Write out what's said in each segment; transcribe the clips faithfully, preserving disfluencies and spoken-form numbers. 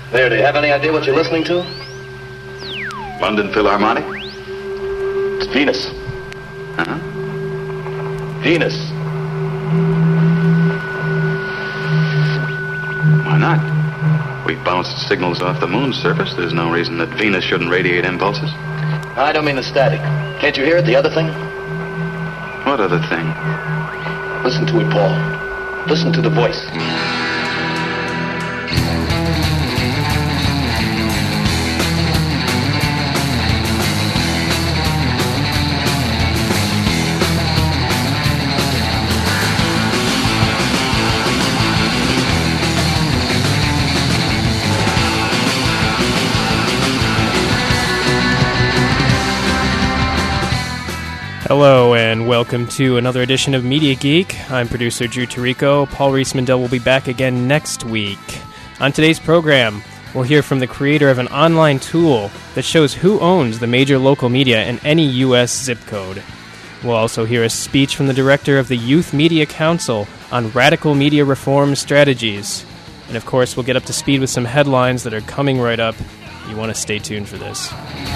There, do you have any idea what you're listening to? London Philharmonic? It's Venus. Uh-huh. Venus. Why not? We bounced signals off the moon's surface. There's no reason that Venus shouldn't radiate impulses. I don't mean the static. Can't you hear it, the other thing? What other thing? Listen to it, Paul. Listen to the voice. Hello and welcome to another edition of Media Geek. I'm producer Drew Tirico. Paul Rees-Mandel will be back again next week. On today's program, we'll hear from the creator of an online tool that shows who owns the major local media in any U S zip code. We'll also hear a speech from the director of the Youth Media Council on radical media reform strategies. And of course, we'll get up to speed with some headlines that are coming right up. You want to stay tuned for this.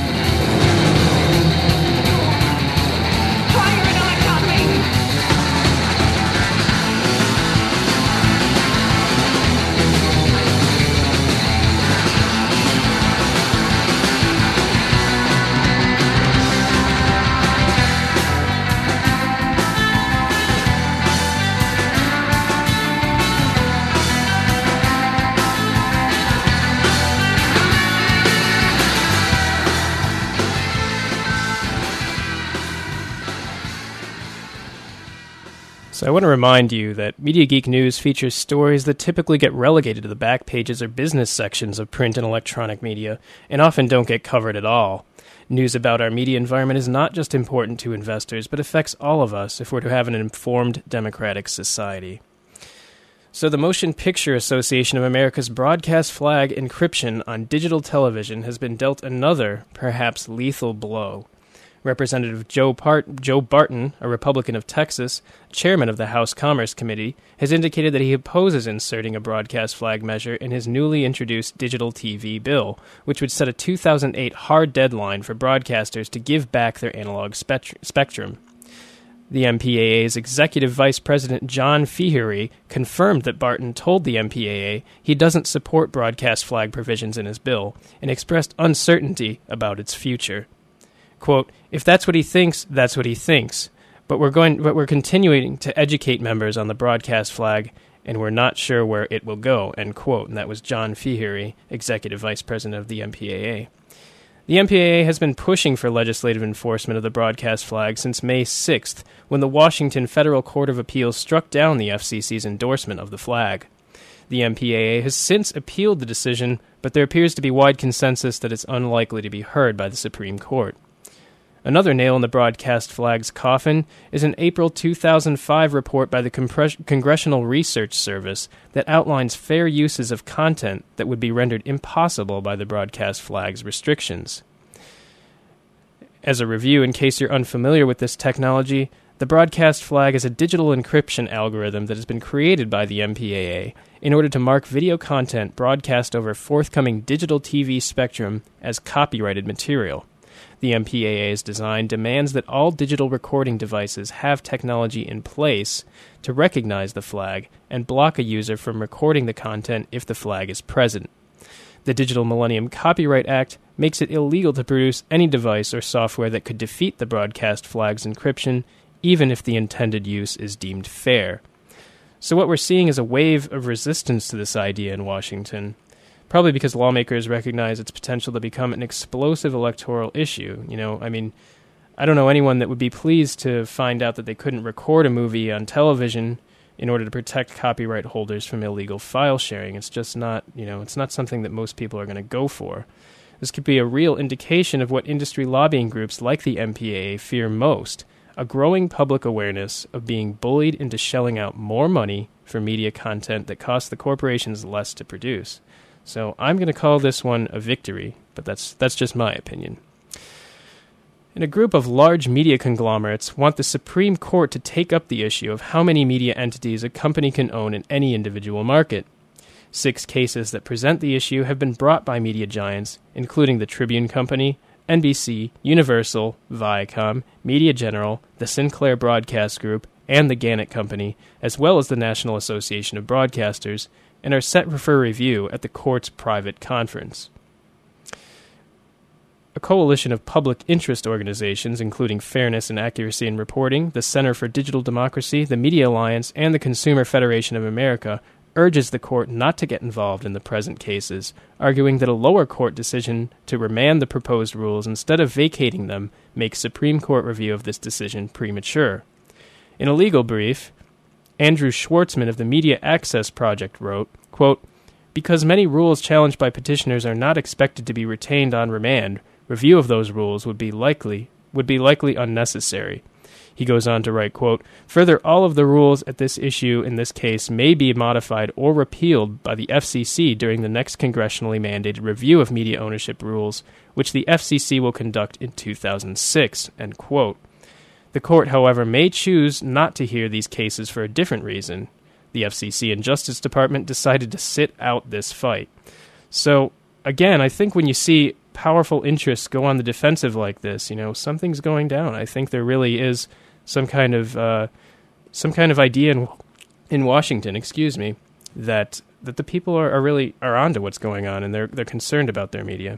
So I want to remind you that Media Geek News features stories that typically get relegated to the back pages or business sections of print and electronic media, and often don't get covered at all. News about our media environment is not just important to investors, but affects all of us if we're to have an informed, democratic society. So the Motion Picture Association of America's broadcast flag encryption on digital television has been dealt another, perhaps lethal blow. Representative Joe, Part- Joe Barton, a Republican of Texas, chairman of the House Commerce Committee, has indicated that he opposes inserting a broadcast flag measure in his newly introduced digital T V bill, which would set a two thousand eight hard deadline for broadcasters to give back their analog spect- spectrum. The M P A A's executive vice president John Feehery confirmed that Barton told the M P A A he doesn't support broadcast flag provisions in his bill, and expressed uncertainty about its future. Quote, if that's what he thinks, that's what he thinks. But we're going but we're continuing to educate members on the broadcast flag, and we're not sure where it will go, end quote. And that was John Feehery, executive vice president of the M P A A. The M P A A has been pushing for legislative enforcement of the broadcast flag since May sixth, when the Washington Federal Court of Appeals struck down the F C C's endorsement of the flag. The M P A A has since appealed the decision, but there appears to be wide consensus that it's unlikely to be heard by the Supreme Court. Another nail in the broadcast flag's coffin is an April two thousand five report by the Compre- Congressional Research Service that outlines fair uses of content that would be rendered impossible by the broadcast flag's restrictions. As a review, in case you're unfamiliar with this technology, the broadcast flag is a digital encryption algorithm that has been created by the M P A A in order to mark video content broadcast over forthcoming digital T V spectrum as copyrighted material. The M P A A's design demands that all digital recording devices have technology in place to recognize the flag and block a user from recording the content if the flag is present. The Digital Millennium Copyright Act makes it illegal to produce any device or software that could defeat the broadcast flag's encryption, even if the intended use is deemed fair. So what we're seeing is a wave of resistance to this idea in Washington. Probably because lawmakers recognize its potential to become an explosive electoral issue. You know, I mean, I don't know anyone that would be pleased to find out that they couldn't record a movie on television in order to protect copyright holders from illegal file sharing. It's just not, you know, it's not something that most people are going to go for. This could be a real indication of what industry lobbying groups like the M P A A fear most, a growing public awareness of being bullied into shelling out more money for media content that costs the corporations less to produce. So I'm going to call this one a victory, but that's that's just my opinion. And a group of large media conglomerates want the Supreme Court to take up the issue of how many media entities a company can own in any individual market. Six cases that present the issue have been brought by media giants, including the Tribune Company, N B C, Universal, Viacom, Media General, the Sinclair Broadcast Group, and the Gannett Company, as well as the National Association of Broadcasters, and are set for review at the court's private conference. A coalition of public interest organizations, including Fairness and Accuracy in Reporting, the Center for Digital Democracy, the Media Alliance, and the Consumer Federation of America, urges the court not to get involved in the present cases, arguing that a lower court decision to remand the proposed rules instead of vacating them makes Supreme Court review of this decision premature. In a legal brief, Andrew Schwartzman of the Media Access Project wrote, quote, "Because many rules challenged by petitioners are not expected to be retained on remand, review of those rules would be likely would be likely unnecessary." He goes on to write, quote, "Further, all of the rules at this issue in this case may be modified or repealed by the F C C during the next congressionally mandated review of media ownership rules, which the F C C will conduct in two thousand six, end quote. The court, however, may choose not to hear these cases for a different reason. The F C C and Justice Department decided to sit out this fight. So, again, I think when you see powerful interests go on the defensive like this, you know, something's going down. I think there really is some kind of uh, some kind of idea in in Washington, excuse me, that that the people are, are really are onto what's going on, and they're they're concerned about their media.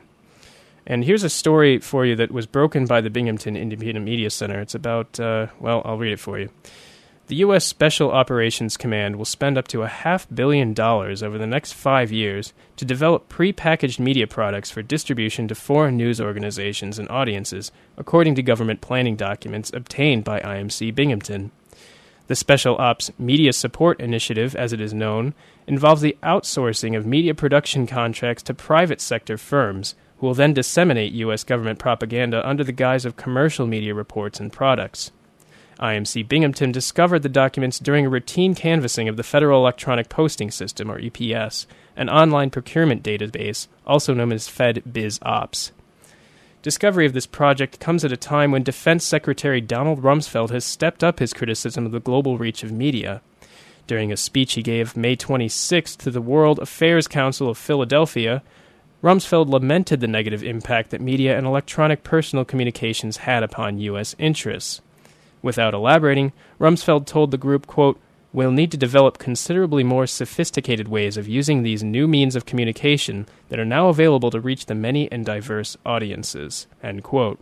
And here's a story for you that was broken by the Binghamton Independent Media Center. It's about uh, well, I'll read it for you. The U S Special Operations Command will spend up to a half billion dollars over the next five years to develop pre-packaged media products for distribution to foreign news organizations and audiences, according to government planning documents obtained by I M C Binghamton. The Special Ops Media Support Initiative, as it is known, involves the outsourcing of media production contracts to private sector firms, who will then disseminate U S government propaganda under the guise of commercial media reports and products. I M C Binghamton discovered the documents during a routine canvassing of the Federal Electronic Posting System, or E P S, an online procurement database, also known as FedBizOps. Discovery of this project comes at a time when Defense Secretary Donald Rumsfeld has stepped up his criticism of the global reach of media. During a speech he gave May twenty-sixth to the World Affairs Council of Philadelphia, Rumsfeld lamented the negative impact that media and electronic personal communications had upon U S interests. Without elaborating, Rumsfeld told the group, quote, "We'll need to develop considerably more sophisticated ways of using these new means of communication that are now available to reach the many and diverse audiences," end quote.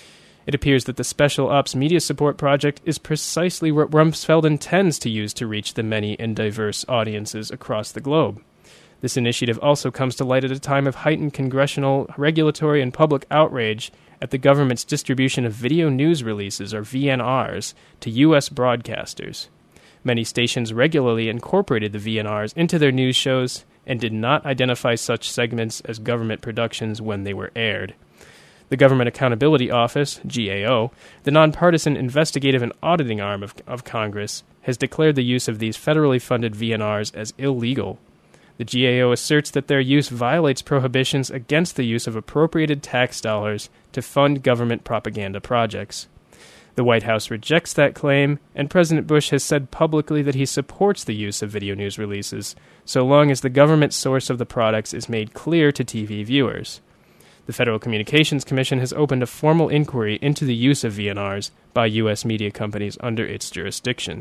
It appears that the Special Ops Media Support Project is precisely what Rumsfeld intends to use to reach the many and diverse audiences across the globe. This initiative also comes to light at a time of heightened congressional, regulatory, and public outrage at the government's distribution of video news releases, or V N Rs, to U S broadcasters. Many stations regularly incorporated the V N Rs into their news shows and did not identify such segments as government productions when they were aired. The Government Accountability Office, G A O, the nonpartisan investigative and auditing arm of, of Congress, has declared the use of these federally funded V N Rs as illegal. The G A O asserts that their use violates prohibitions against the use of appropriated tax dollars to fund government propaganda projects. The White House rejects that claim, and President Bush has said publicly that he supports the use of video news releases, so long as the government source of the products is made clear to T V viewers. The Federal Communications Commission has opened a formal inquiry into the use of V N Rs by U S media companies under its jurisdiction.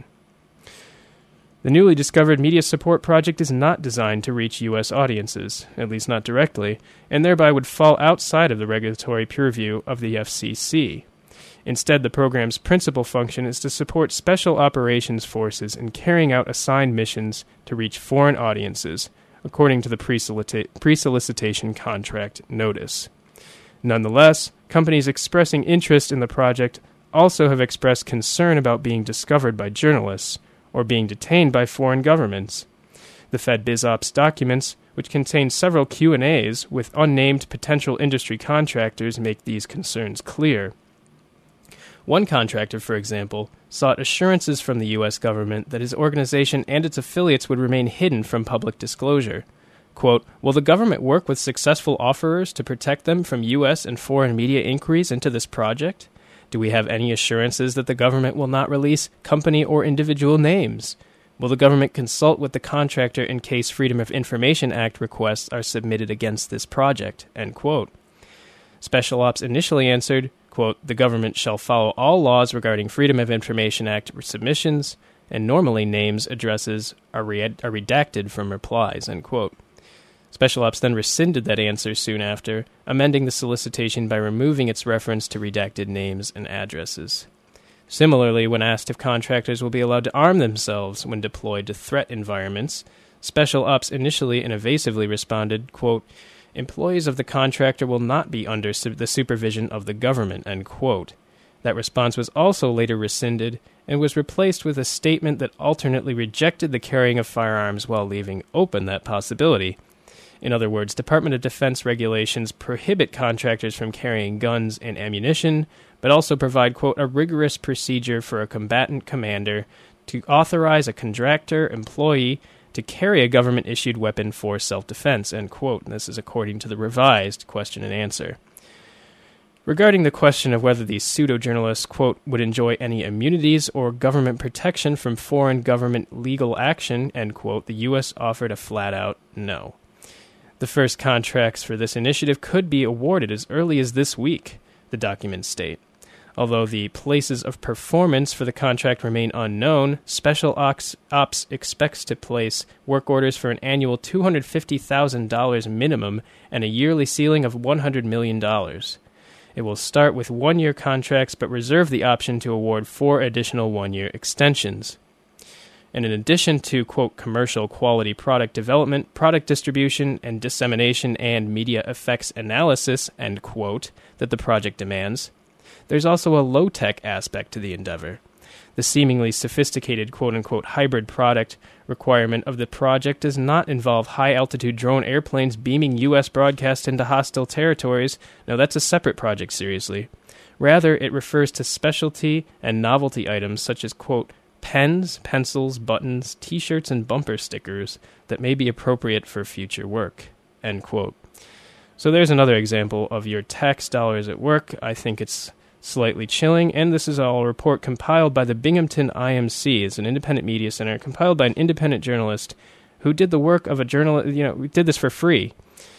The newly discovered Media Support Project is not designed to reach U S audiences, at least not directly, and thereby would fall outside of the regulatory purview of the F C C. Instead, the program's principal function is to support special operations forces in carrying out assigned missions to reach foreign audiences, according to the pre-solicita- pre-solicitation contract notice. Nonetheless, companies expressing interest in the project also have expressed concern about being discovered by journalists, or being detained by foreign governments. The FedBizOps documents, which contain several Q and A's with unnamed potential industry contractors, make these concerns clear. One contractor, for example, sought assurances from the U S government that his organization and its affiliates would remain hidden from public disclosure. Quote, "Will the government work with successful offerers to protect them from U S and foreign media inquiries into this project? Do we have any assurances that the government will not release company or individual names? Will the government consult with the contractor in case Freedom of Information Act requests are submitted against this project? End quote. Special Ops initially answered, quote, the government shall follow all laws regarding Freedom of Information Act submissions, and normally names, addresses are, re- are redacted from replies, end quote. Special Ops then rescinded that answer soon after, amending the solicitation by removing its reference to redacted names and addresses. Similarly, when asked if contractors will be allowed to arm themselves when deployed to threat environments, Special Ops initially and evasively responded, quote, employees of the contractor will not be under su- the supervision of the government, end quote. That response was also later rescinded and was replaced with a statement that alternately rejected the carrying of firearms while leaving open that possibility. In other words, Department of Defense regulations prohibit contractors from carrying guns and ammunition, but also provide, quote, a rigorous procedure for a combatant commander to authorize a contractor employee to carry a government-issued weapon for self-defense, end quote. And this is according to the revised question and answer. Regarding the question of whether these pseudo-journalists, quote, would enjoy any immunities or government protection from foreign government legal action, end quote, the U S offered a flat-out no. The first contracts for this initiative could be awarded as early as this week, the documents state. Although the places of performance for the contract remain unknown, Special Ops, Ops expects to place work orders for an annual two hundred fifty thousand dollars minimum and a yearly ceiling of one hundred million dollars. It will start with one-year contracts but reserve the option to award four additional one-year extensions. And in addition to, quote, commercial quality product development, product distribution, and dissemination and media effects analysis, end quote, that the project demands, there's also a low-tech aspect to the endeavor. The seemingly sophisticated quote-unquote hybrid product requirement of the project does not involve high-altitude drone airplanes beaming U S broadcast into hostile territories. No, that's a separate project, seriously. Rather, it refers to specialty and novelty items such as, quote, pens, pencils, buttons, T-shirts, and bumper stickers that may be appropriate for future work, end quote. So there's another example of your tax dollars at work. I think it's slightly chilling, and this is all a report compiled by the Binghamton I M C. It's an independent media center compiled by an independent journalist who did the work of a journalist, you know, we did this for free.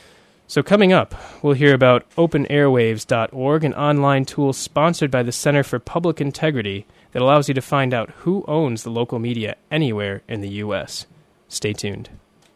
So coming up, we'll hear about open airwaves dot org, an online tool sponsored by the Center for Public Integrity that allows you to find out who owns the local media anywhere in the U S. Stay tuned.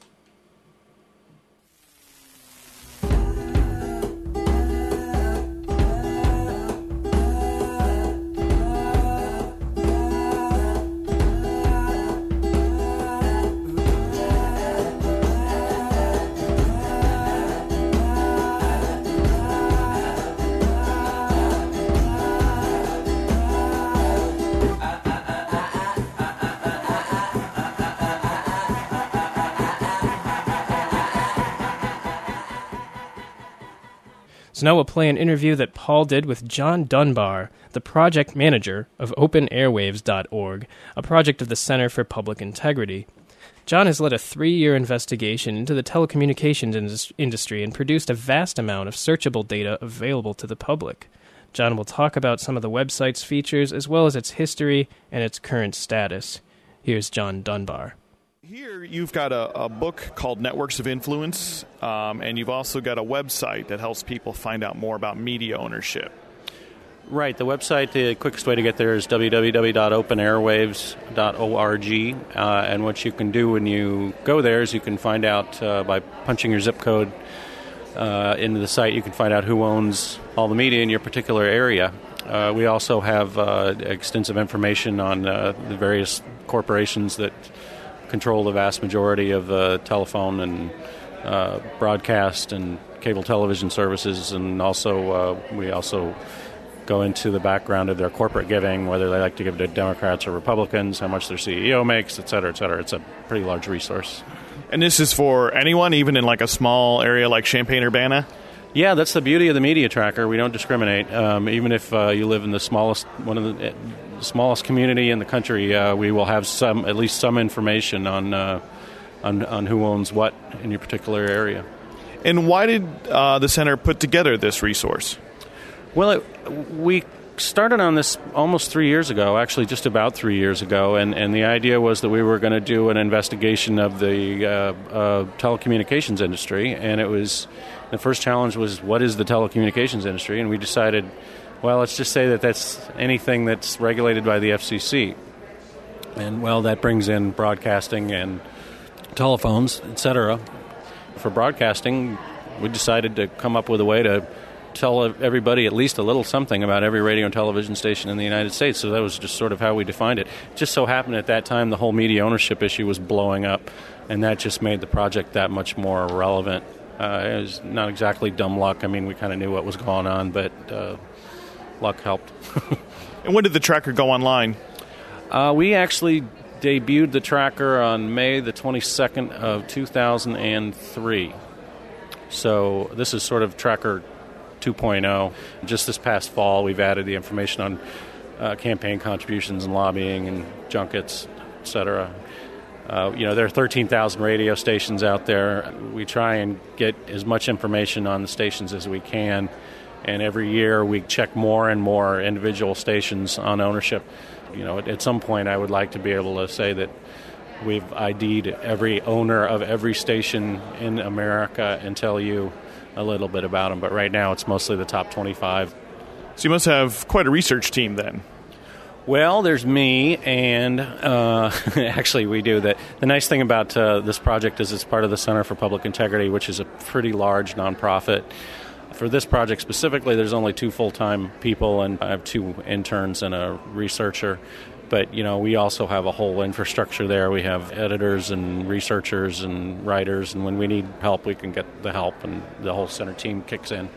So now we'll play an interview that Paul did with John Dunbar, the project manager of open airwaves dot org, a project of the Center for Public Integrity. John has led a three-year investigation into the telecommunications indus- industry and produced a vast amount of searchable data available to the public. John will talk about some of the website's features as well as its history and its current status. Here's John Dunbar. Here you've got a, a book called Networks of Influence, um, and you've also got a website that helps people find out more about media ownership. Right. The website, the quickest way to get there is w w w dot open airwaves dot org, uh, and what you can do when you go there is you can find out uh, by punching your zip code uh, into the site, you can find out who owns all the media in your particular area. Uh, we also have uh, extensive information on uh, the various corporations that control the vast majority of uh, telephone and uh, broadcast and cable television services, and also uh, we also go into the background of their corporate giving, whether they like to give to Democrats or Republicans, how much their C E O makes, et cetera, et cetera. It's a pretty large resource. And this is for anyone, even in like a small area like Champaign-Urbana? Yeah, that's the beauty of the Media Tracker. We don't discriminate. Um, even if uh, you live in the smallest, one of the uh, smallest community in the country, uh, we will have some, at least some information on, uh, on on who owns what in your particular area. And why did uh, the center put together this resource? Well, it, we started on this almost three years ago, actually just about three years ago, and, and the idea was that we were going to do an investigation of the uh, uh, telecommunications industry, and it was, the first challenge was, what is the telecommunications industry? And we decided, well, let's just say that that's anything that's regulated by the F C C. And, well, that brings in broadcasting and telephones, et cetera. For broadcasting, we decided to come up with a way to tell everybody at least a little something about every radio and television station in the United States. So that was just sort of how we defined it. It just so happened at that time the whole media ownership issue was blowing up, and that just made the project that much more relevant. Uh, it was not exactly dumb luck. I mean, we kind of knew what was going on, but uh, luck helped. And when did the tracker go online? Uh, we actually debuted the tracker on May the twenty-second of two thousand three. So this is sort of tracker two point oh. Just this past fall, we've added the information on uh, campaign contributions and lobbying and junkets, et cetera. Uh, you know, there are thirteen thousand radio stations out there. We try and get as much information on the stations as we can, and every year we check more and more individual stations on ownership. You know, at, at some point I would like to be able to say that we've I D'd every owner of every station in America and tell you a little bit about them. But right now it's mostly the top twenty-five. So you must have quite a research team then. Well, there's me, and uh, actually we do. that. The nice thing about uh, this project is it's part of the Center for Public Integrity, which is a pretty large nonprofit. For this project specifically, there's only two full-time people, and I have two interns and a researcher. But, you know, we also have a whole infrastructure there. We have editors and researchers and writers, and when we need help, we can get the help, and the whole center team kicks in.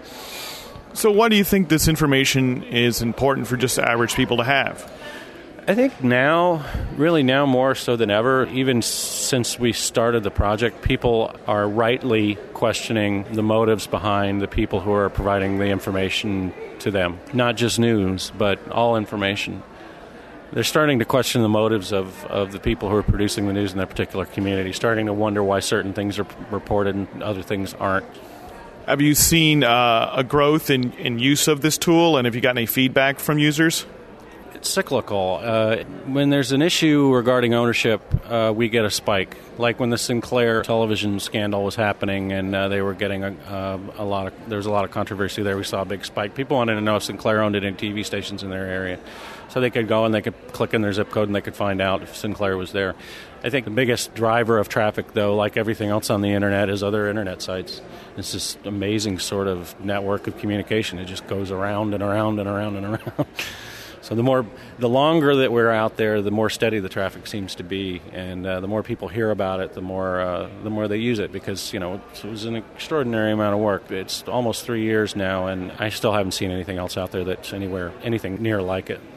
So why do you think this information is important for just average people to have? I think now, really now more so than ever, even since we started the project, people are rightly questioning the motives behind the people who are providing the information to them. Not just news, but all information. They're starting to question the motives of, of the people who are producing the news in that particular community, starting to wonder why certain things are reported and other things aren't. Have you seen uh, a growth in, in use of this tool, and have you gotten any feedback from users? It's cyclical. Uh, when there's an issue regarding ownership, uh, we get a spike. Like when the Sinclair television scandal was happening, and uh, they were getting a, uh, a lot of there was a lot of controversy there. We saw a big spike. People wanted to know if Sinclair owned any T V stations in their area, so they could go and they could click in their zip code and they could find out if Sinclair was there. I think the biggest driver of traffic, though, like everything else on the internet, is other internet sites. It's this amazing sort of network of communication. It just goes around and around and around and around. So the more, the longer that we're out there, the more steady the traffic seems to be, and uh, the more people hear about it, the more uh, the more they use it. Because you know it was an extraordinary amount of work. It's almost three years now, and I still haven't seen anything else out there that's anywhere anything near like it.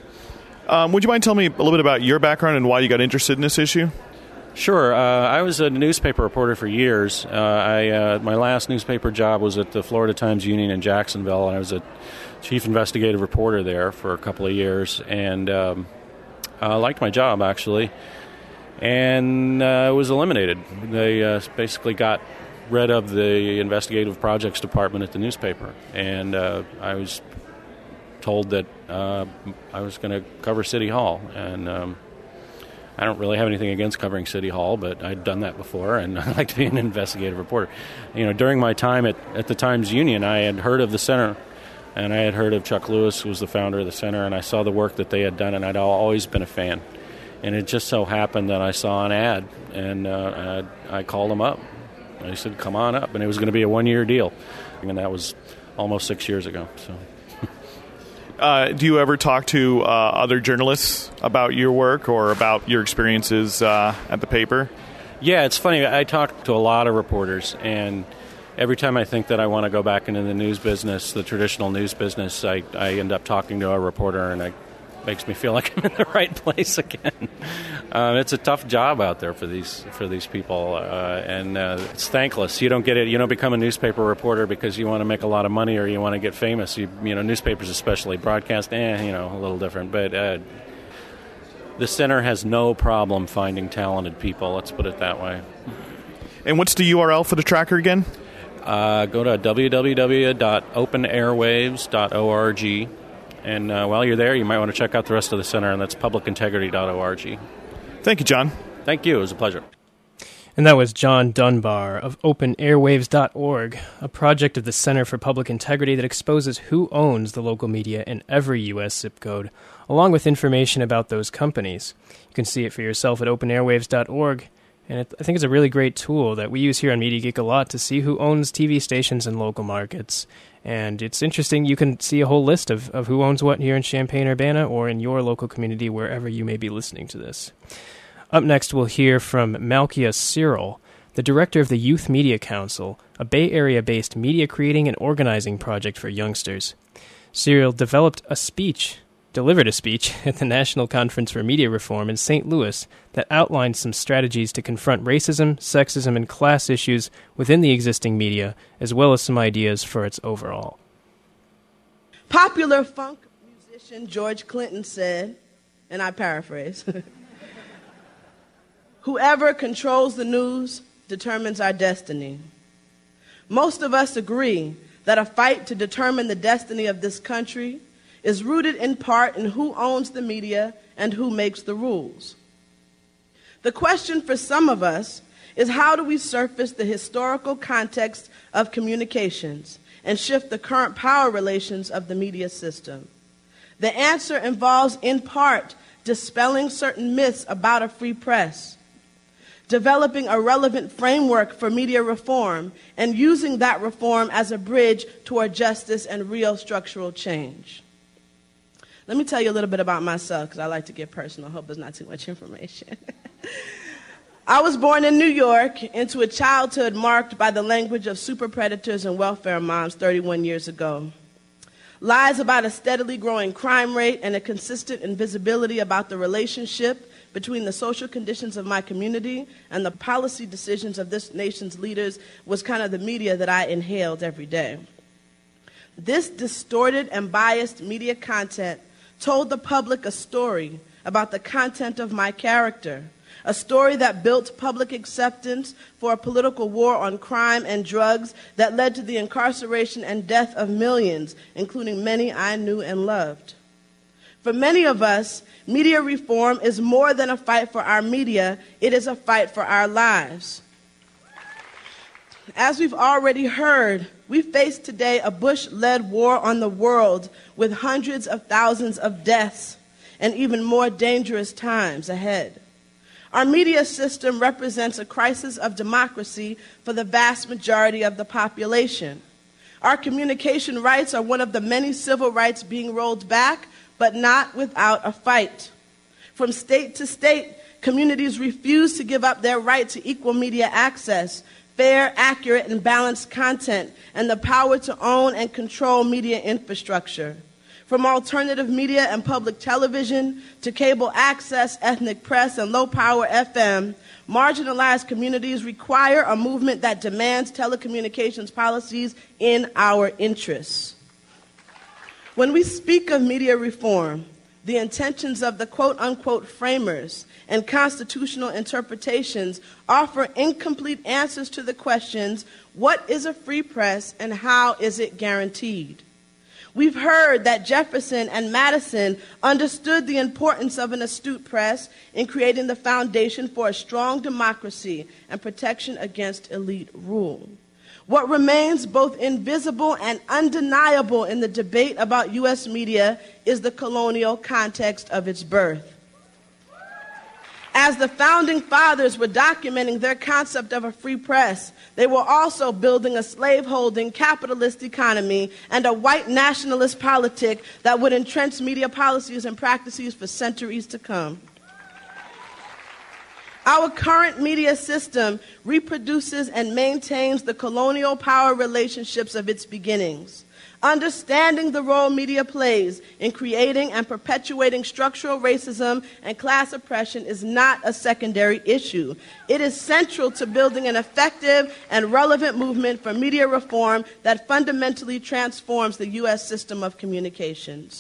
Um, would you mind telling me a little bit about your background and why you got interested in this issue? Sure. Uh, I was a newspaper reporter for years. Uh, I uh, my last newspaper job was at the Florida Times-Union in Jacksonville, and I was a chief investigative reporter there for a couple of years, and um, I liked my job, actually. And uh, it was eliminated. They uh, basically got rid of the investigative projects department at the newspaper, and uh, I was told that uh, I was going to cover City Hall, and um, I don't really have anything against covering City Hall, but I'd done that before, and I like to be an investigative reporter. You know, during my time at, at the Times-Union, I had heard of the Center, and I had heard of Chuck Lewis, who was the founder of the Center, and I saw the work that they had done, and I'd always been a fan. And it just so happened that I saw an ad, and uh, I, I called them up. I said, come on up, and it was going to be a one-year deal, and that was almost six years ago. So. Uh, do you ever talk to uh, other journalists about your work or about your experiences uh, at the paper? Yeah, it's funny. I talk to a lot of reporters, and every time I think that I want to go back into the news business, the traditional news business, I, I end up talking to a reporter, and it makes me feel like I'm in the right place again. Uh, it's a tough job out there for these for these people, uh, and uh, it's thankless. You don't get it. You don't become a newspaper reporter because you want to make a lot of money or you want to get famous. You, you know, newspapers especially, broadcast, eh, you know, a little different. But uh, the Center has no problem finding talented people. Let's put it that way. And what's the U R L for the tracker again? Uh, go to w w w dot open airwaves dot org. And uh, while you're there, you might want to check out the rest of the center, and that's public integrity dot org. Thank you, John. Thank you. It was a pleasure. And that was John Dunbar of open airwaves dot org, a project of the Center for Public Integrity that exposes who owns the local media in every U S zip code, along with information about those companies. You can see it for yourself at open airwaves dot org, and it, I think it's a really great tool that we use here on Media Geek a lot to see who owns T V stations in local markets. And it's interesting, you can see a whole list of, of who owns what here in Champaign-Urbana or in your local community, wherever you may be listening to this. Up next, we'll hear from Malkia Cyril, the director of the Youth Media Council, a Bay Area-based media creating and organizing project for youngsters. Cyril developed a speech, delivered a speech at the National Conference for Media Reform in Saint Louis that outlined some strategies to confront racism, sexism, and class issues within the existing media, as well as some ideas for its overall. Popular funk musician George Clinton said, and I paraphrase, "Whoever controls the news determines our destiny." Most of us agree that a fight to determine the destiny of this country is rooted in part in who owns the media and who makes the rules. The question for some of us is, how do we surface the historical context of communications and shift the current power relations of the media system? The answer involves, in part, dispelling certain myths about a free press, developing a relevant framework for media reform, and using that reform as a bridge toward justice and real structural change. Let me tell you a little bit about myself, because I like to get personal. I hope it's not too much information. I was born in New York into a childhood marked by the language of super predators and welfare moms thirty-one years ago. Lies about a steadily growing crime rate and a consistent invisibility about the relationship between the social conditions of my community and the policy decisions of this nation's leaders was kind of the media that I inhaled every day. This distorted and biased media content told the public a story about the content of my character, a story that built public acceptance for a political war on crime and drugs that led to the incarceration and death of millions, including many I knew and loved. For many of us, media reform is more than a fight for our media, it is a fight for our lives. As we've already heard, we face today a Bush-led war on the world with hundreds of thousands of deaths and even more dangerous times ahead. Our media system represents a crisis of democracy for the vast majority of the population. Our communication rights are one of the many civil rights being rolled back, but not without a fight. From state to state, communities refuse to give up their right to equal media access, fair, accurate, and balanced content, and the power to own and control media infrastructure. From alternative media and public television to cable access, ethnic press, and low-power F M, marginalized communities require a movement that demands telecommunications policies in our interests. When we speak of media reform, the intentions of the quote-unquote framers and constitutional interpretations offer incomplete answers to the questions, what is a free press and how is it guaranteed? We've heard that Jefferson and Madison understood the importance of an astute press in creating the foundation for a strong democracy and protection against elite rule. What remains both invisible and undeniable in the debate about U S media is the colonial context of its birth. As the founding fathers were documenting their concept of a free press, they were also building a slaveholding capitalist economy and a white nationalist politic that would entrench media policies and practices for centuries to come. Our current media system reproduces and maintains the colonial power relationships of its beginnings. Understanding the role media plays in creating and perpetuating structural racism and class oppression is not a secondary issue. It is central to building an effective and relevant movement for media reform that fundamentally transforms the U S system of communications.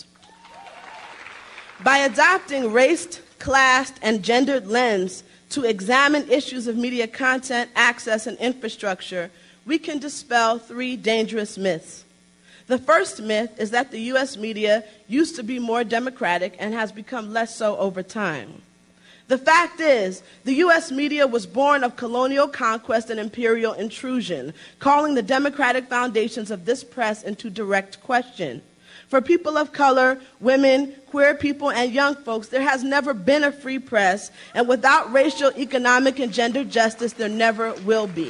By adopting race, class, and gendered lens to examine issues of media content, access, and infrastructure, we can dispel three dangerous myths. The first myth is that the U S media used to be more democratic and has become less so over time. The fact is, the U S media was born of colonial conquest and imperial intrusion, calling the democratic foundations of this press into direct question. For people of color, women, queer people, and young folks, there has never been a free press, and without racial, economic, and gender justice, there never will be.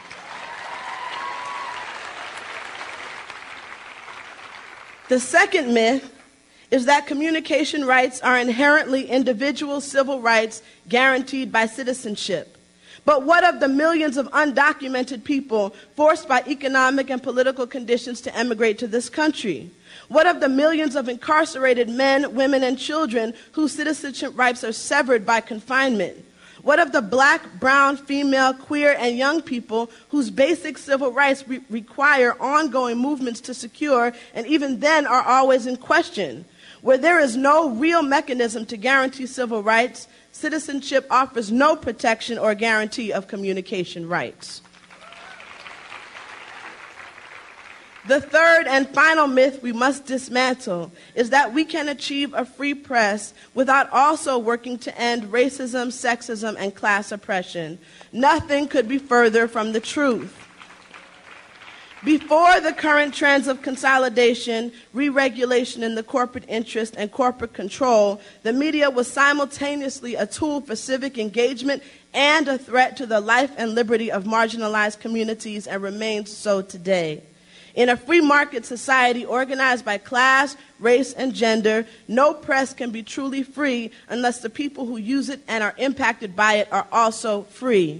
The second myth is that communication rights are inherently individual civil rights guaranteed by citizenship. But what of the millions of undocumented people forced by economic and political conditions to emigrate to this country? What of the millions of incarcerated men, women, and children whose citizenship rights are severed by confinement? What of the black, brown, female, queer, and young people whose basic civil rights re- require ongoing movements to secure, and even then are always in question? Where there is no real mechanism to guarantee civil rights, citizenship offers no protection or guarantee of communication rights. The third and final myth we must dismantle is that we can achieve a free press without also working to end racism, sexism, and class oppression. Nothing could be further from the truth. Before the current trends of consolidation, re-regulation in the corporate interest, and corporate control, the media was simultaneously a tool for civic engagement and a threat to the life and liberty of marginalized communities, and remains so today. In a free market society organized by class, race, and gender, no press can be truly free unless the people who use it and are impacted by it are also free.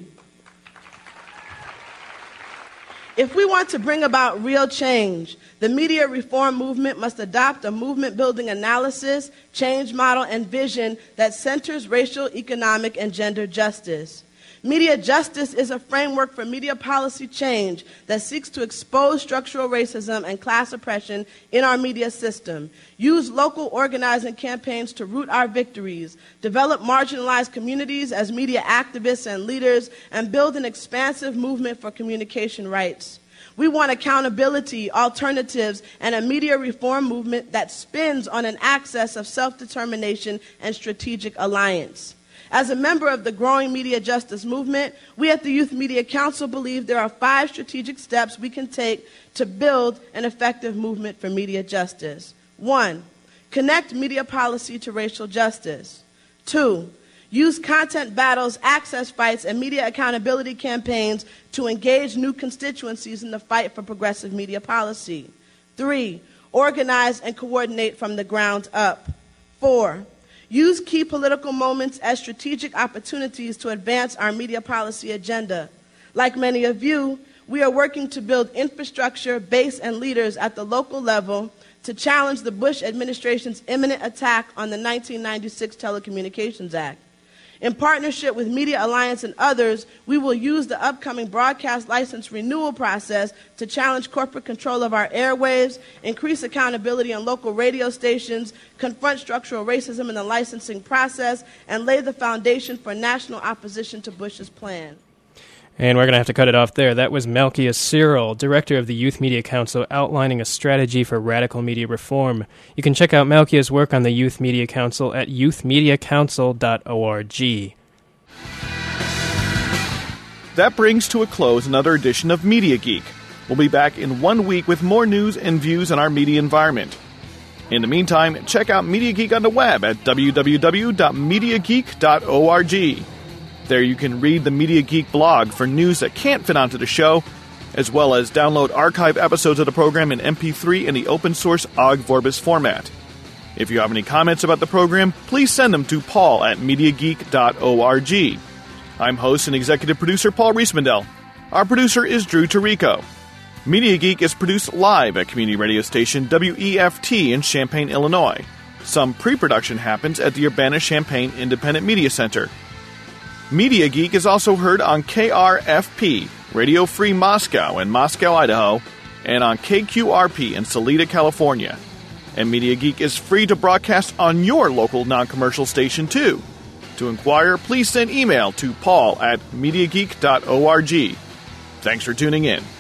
If we want to bring about real change, the media reform movement must adopt a movement-building analysis, change model, and vision that centers racial, economic, and gender justice. Media justice is a framework for media policy change that seeks to expose structural racism and class oppression in our media system, use local organizing campaigns to root our victories, develop marginalized communities as media activists and leaders, and build an expansive movement for communication rights. We want accountability, alternatives, and a media reform movement that spins on an axis of self-determination and strategic alliance. As a member of the growing media justice movement, we at the Youth Media Council believe there are five strategic steps we can take to build an effective movement for media justice. One, connect media policy to racial justice. Two, use content battles, access fights, and media accountability campaigns to engage new constituencies in the fight for progressive media policy. Three, organize and coordinate from the ground up. Four, use key political moments as strategic opportunities to advance our media policy agenda. Like many of you, we are working to build infrastructure, base, and leaders at the local level to challenge the Bush administration's imminent attack on the nineteen ninety-six Telecommunications Act. In partnership with Media Alliance and others, we will use the upcoming broadcast license renewal process to challenge corporate control of our airwaves, increase accountability on local radio stations, confront structural racism in the licensing process, and lay the foundation for national opposition to Bush's plan. And we're going to have to cut it off there. That was Malkia Cyril, director of the Youth Media Council, outlining a strategy for radical media reform. You can check out Malkia's work on the Youth Media Council at youth media council dot org. That brings to a close another edition of Media Geek. We'll be back in one week with more news and views on our media environment. In the meantime, check out Media Geek on the web at w w w dot media geek dot org. There you can read the Media Geek blog for news that can't fit onto the show, as well as download archive episodes of the program in M P three in the open-source Ogg Vorbis format. If you have any comments about the program, please send them to paul at media geek dot org. I'm host and executive producer Paul Riesmandel. Our producer is Drew Tarico. Media Geek is produced live at community radio station W E F T in Champaign, Illinois. Some pre-production happens at the Urbana-Champaign Independent Media Center. Media Geek is also heard on K R F P, Radio Free Moscow in Moscow, Idaho, and on K Q R P in Salida, California. And Media Geek is free to broadcast on your local non-commercial station, too. To inquire, please send email to paul at media geek dot org. Thanks for tuning in.